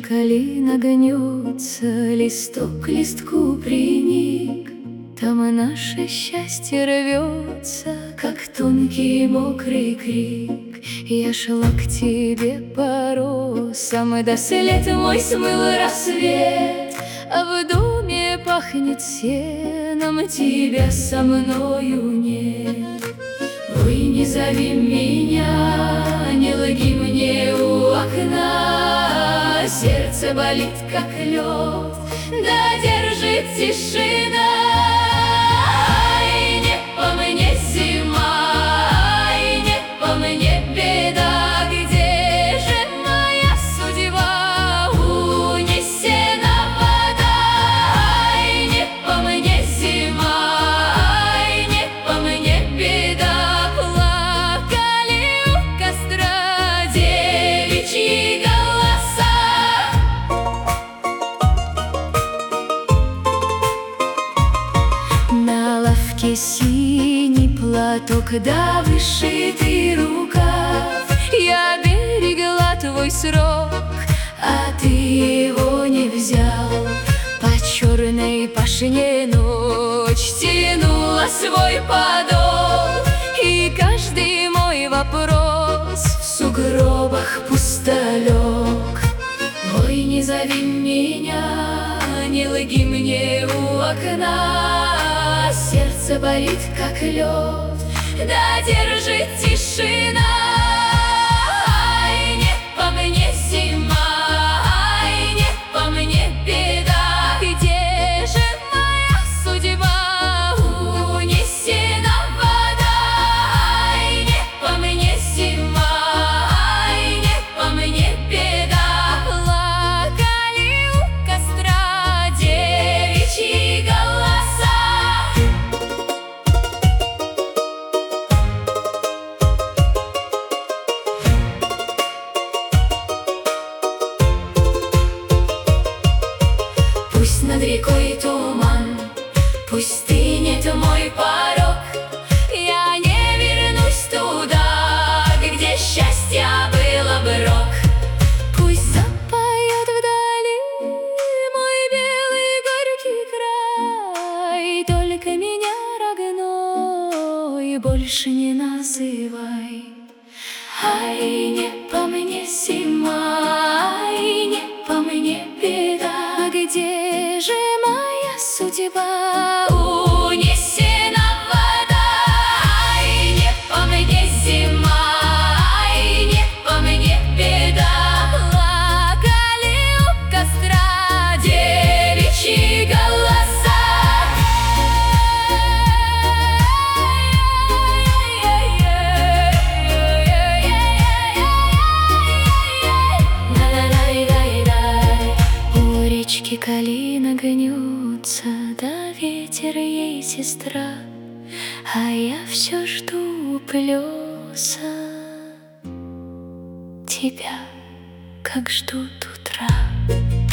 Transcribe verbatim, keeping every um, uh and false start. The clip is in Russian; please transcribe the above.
калина гнется, листок к листку приник. Там наше счастье рвется, как тонкий мокрый крик. Я шла к тебе по росам, да след мой смыл рассвет. А в доме пахнет сеном, тебя со мною нет. Ой, не зови меня, не лги мне у окна. Сердце болит, как лед, да держит тишина. И не по мне зима, и не по мне беда. Где же моя судьба? Унесена вода. И не по мне зима, и не по мне беда. Плакали у костра девичьи голоса. На лавке синий платок, да вышитый рукав. Я берегла твой срок, а ты его не взял. По черной пашне ночь тянула свой подол. И каждый мой вопрос в сугробах пустолег. Ой, не зови меня, не лги мне у окна. Сердце болит, как лед, да держит тишина. И не по мне зима, и не по мне беда. Где же моя судьба? Унесена вода. И не по мне зима, и не по мне беда. Плакали у костра девичьи голоса. Пусть над рекой туман, пусть стынет мой порог. Я не вернусь туда, где счастье было брок. Пусть запоет вдали мой белый горький край. Только меня родной больше не называй. Ай, не по мне зима, ай, не по мне беда. Где же моя судьба? Унесена вода. Ай, не по мне зима, ай, не по мне беда. Плакали у костра девичьи голоса. У речки калина гнется, да ветер ей сестра. А я все жду плеса тебя, как ждут утра.